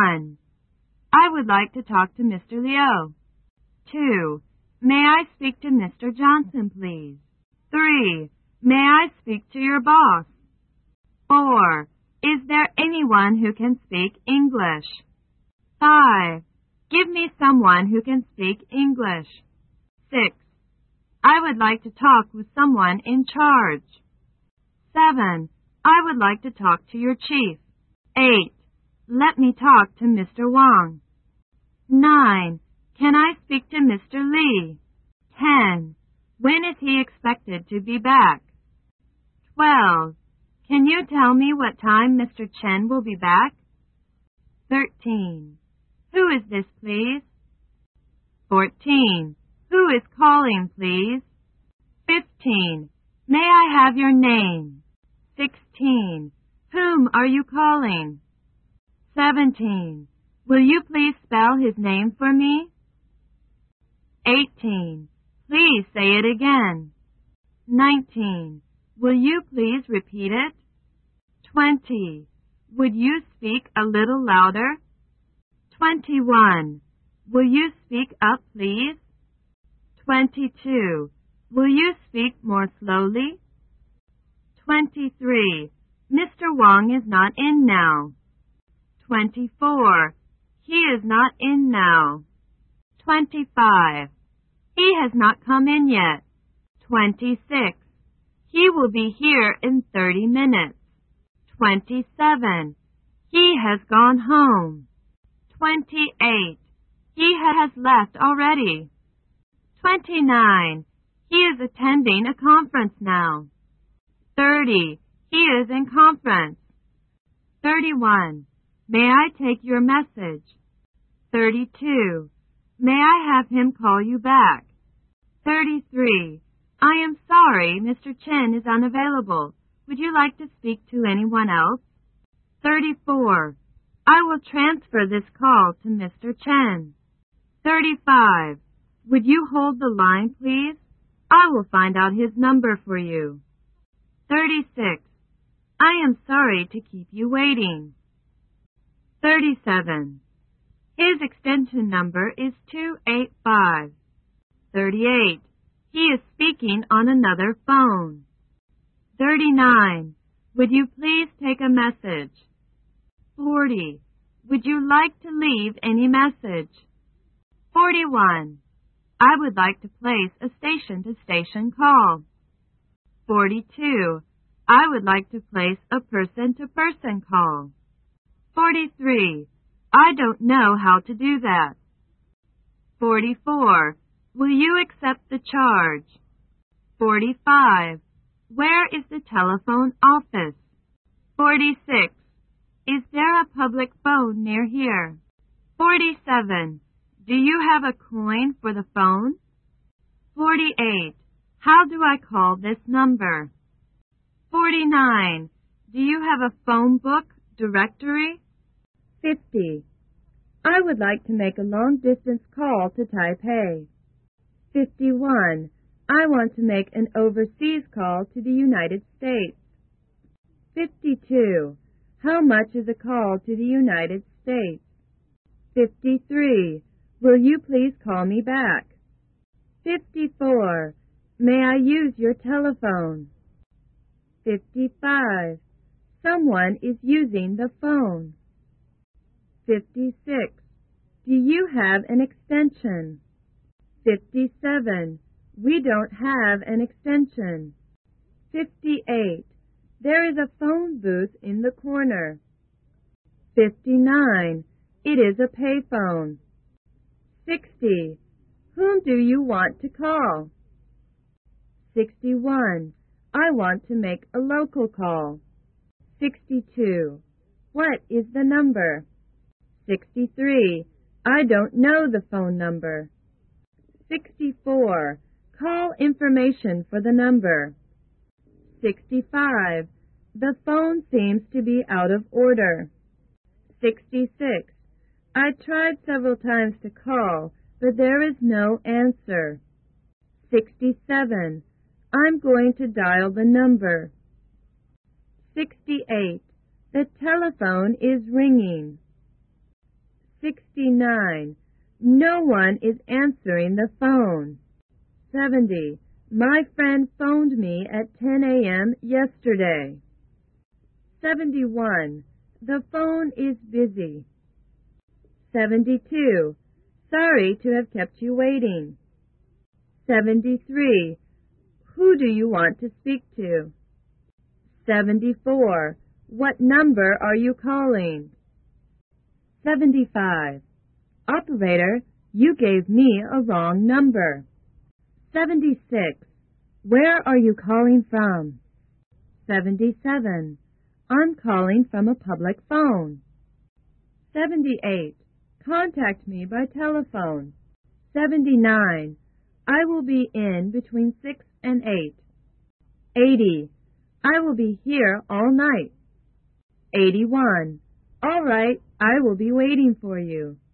1. I would like to talk to Mr. Liu. 2. May I speak to Mr. Johnson, please? 3. May I speak to your boss? 4. Is there anyone who can speak English? 5. Give me someone who can speak English. 6. I would like to talk with someone in charge. 7. I would like to talk to your chief. 8. Let me talk to Mr. Wang. 9. Can I speak to Mr. Li? 10. When is he expected to be back? 12. Can you tell me what time Mr. Chen will be back? 13. Who is this, please? 14. Who is calling, please? 15. May I have your name? 16. Whom are you calling? 17. Will you please spell his name for me? 18. Please say it again. 19. Will you please repeat it? 20. Would you speak a little louder? 21. Will you speak up, please? 22. Will you speak more slowly? 23. Mr. Wang is not in now. 24. He is not in now. 25. He has not come in yet. 26. He will be here in 30 minutes. 27. He has gone home. 28. He has left already. 29. He is attending a conference now. 30. He is in conference. 31. May I take your message? 32. May I have him call you back? 33. I am sorry, Mr. Chen is unavailable. Would you like to speak to anyone else? 34. I will transfer this call to Mr. Chen. 35. Would you hold the line, please? I will find out his number for you. 36. I am sorry to keep you waiting. 37. His extension number is 285. 38. He is speaking on another phone. 39. Would you please take a message? 40. Would you like to leave any message? 41. I would like to place a station-to-station call. 42. I would like to place a person-to-person call. 43. I don't know how to do that. 44. Will you accept the charge? 45. Where is the telephone office? 46. Is there a public phone near here? 47. Do you have a coin for the phone? 48. How do I call this number? 49. Do you have a phone book directory? 50. I would like to make a long-distance call to Taipei. 51. I want to make an overseas call to the United States. 52. How much is a call to the United States? 53. Will you please call me back? 54. May I use your telephone? 55. Someone is using the phone. 56. Do you have an extension? 57. We don't have an extension. 58. There is a phone booth in the corner. 59. It is a payphone. 60. Whom do you want to call? 61. I want to make a local call. 62. What is the number? 63. I don't know the phone number. 64. Call information for the number. 65. The phone seems to be out of order. 66. I tried several times to call, but there is no answer. 67. I'm going to dial the number. 68. The telephone is ringing. 69. No one is answering the phone. 70. My friend phoned me at 10 a.m. yesterday. 71. The phone is busy. 72. Sorry to have kept you waiting. 73. Who do you want to speak to? 74. What number are you calling? 75. Operator, you gave me a wrong number. 76. Where are you calling from? 77. I'm calling from a public phone. 78. Contact me by telephone. 79. I will be in between 6 and 8. 80. I will be here all night. 81. All right, I will be waiting for you.